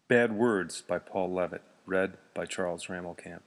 Bad Words by Paul Levitt, read by Charles Ramelkamp.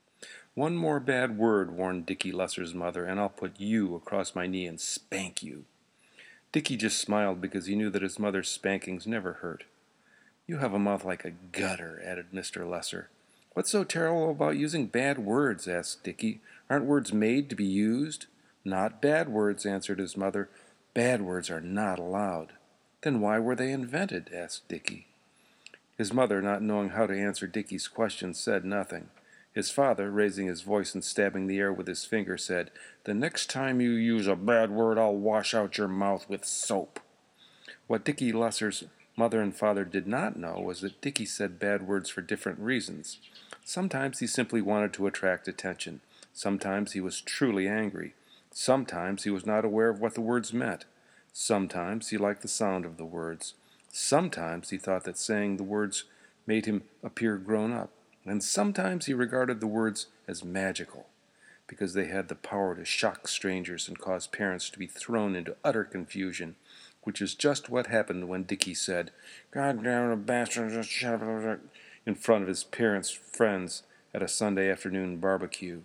One more bad word, warned Dickie Lesser's mother, and I'll put you across my knee and spank you. Dickie just smiled because he knew that his mother's spankings never hurt. You have a mouth like a gutter, added Mr. Lesser. What's so terrible about using bad words? Asked Dickie. Aren't words made to be used? Not bad words, answered his mother. Bad words are not allowed. Then why were they invented? Asked Dickie. His mother, not knowing how to answer Dickie's question, said nothing. His father, raising his voice and stabbing the air with his finger, said, The next time you use a bad word, I'll wash out your mouth with soap. What Dickie Lesser's mother and father did not know was that Dickie said bad words for different reasons. Sometimes he simply wanted to attract attention. Sometimes he was truly angry. Sometimes he was not aware of what the words meant. Sometimes he liked the sound of the words. Sometimes he thought that saying the words made him appear grown up, and sometimes he regarded the words as magical, because they had the power to shock strangers and cause parents to be thrown into utter confusion, which is just what happened when Dickie said, God damn the bastard, shut up, in front of his parents' friends at a Sunday afternoon barbecue.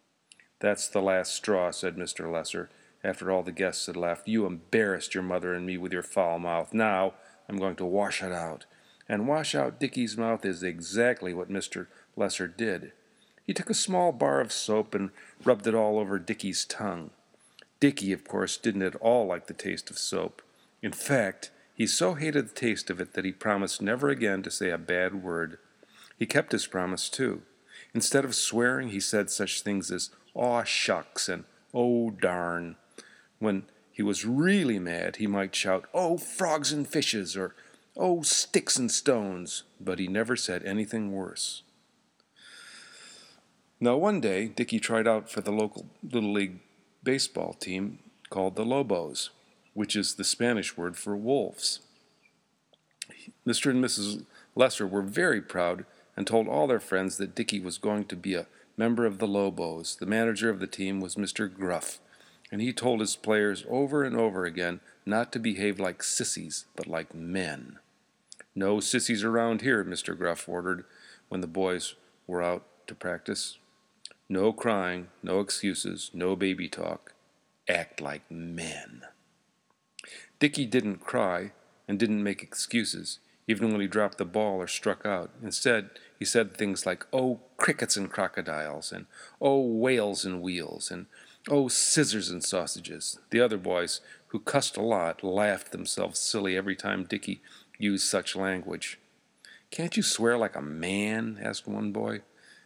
That's the last straw, said Mr. Lesser, after all the guests had left. You embarrassed your mother and me with your foul mouth. Now I'm going to wash it out. And wash out Dickie's mouth is exactly what Mr. Lesser did. He took a small bar of soap and rubbed it all over Dickie's tongue. Dickie, of course, didn't at all like the taste of soap. In fact, he so hated the taste of it that he promised never again to say a bad word. He kept his promise, too. Instead of swearing, he said such things as, aw shucks, and oh darn. When he was really mad, he might shout, oh, frogs and fishes, or oh, sticks and stones, but he never said anything worse. Now, one day, Dickie tried out for the local Little League baseball team called the Lobos, which is the Spanish word for wolves. Mr. and Mrs. Lesser were very proud and told all their friends that Dickie was going to be a member of the Lobos. The manager of the team was Mr. Gruff, and he told his players over and over again not to behave like sissies, but like men. No sissies around here, Mr. Gruff ordered when the boys were out to practice. No crying, no excuses, no baby talk. Act like men. Dickie didn't cry and didn't make excuses, even when he dropped the ball or struck out. Instead, he said things like, oh, crickets and crocodiles, and oh, whales and wheels, and oh, scissors and sausages. The other boys, who cussed a lot, laughed themselves silly every time Dickie used such language. Can't you swear like a man? Asked one boy.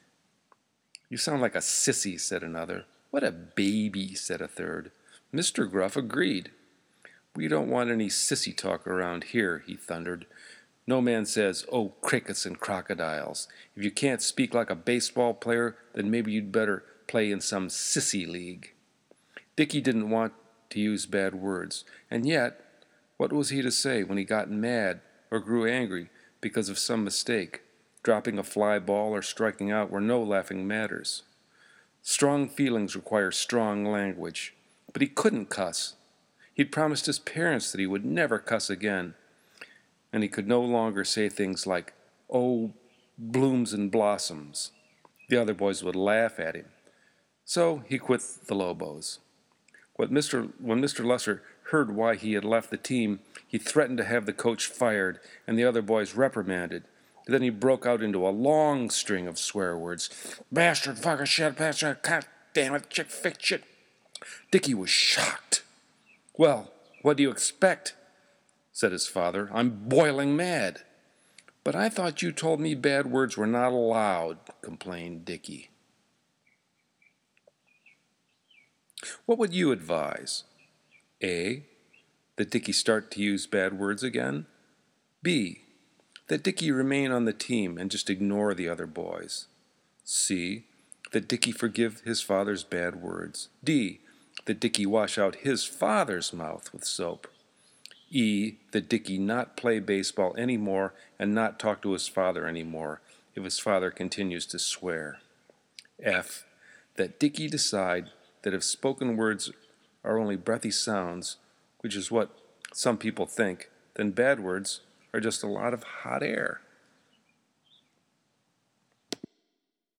You sound like a sissy, said another. What a baby, said a third. Mr. Gruff agreed. We don't want any sissy talk around here, he thundered. No man says, oh, crickets and crocodiles. If you can't speak like a baseball player, then maybe you'd better play in some sissy league. Dickie didn't want to use bad words, and yet, what was he to say when he got mad or grew angry because of some mistake? Dropping a fly ball or striking out were no laughing matters. Strong feelings require strong language, but he couldn't cuss. He'd promised his parents that he would never cuss again, and he could no longer say things like, oh, blooms and blossoms. The other boys would laugh at him. So he quit the Lobos. When Mr. Lesser heard why he had left the team, he threatened to have the coach fired and the other boys reprimanded. Then he broke out into a long string of swear words. Bastard, fucker, shit, bastard, god damn it, chick, fick, shit. Dickie was shocked. Well, what do you expect? Said his father. I'm boiling mad. But I thought you told me bad words were not allowed, complained Dickie. What would you advise? A, that Dickie start to use bad words again? B, that Dickie remain on the team and just ignore the other boys? C, that Dickie forgive his father's bad words? D, that Dickie wash out his father's mouth with soap? E, that Dickie not play baseball anymore and not talk to his father anymore if his father continues to swear? F, that Dickie decide that if spoken words are only breathy sounds, which is what some people think, then bad words are just a lot of hot air.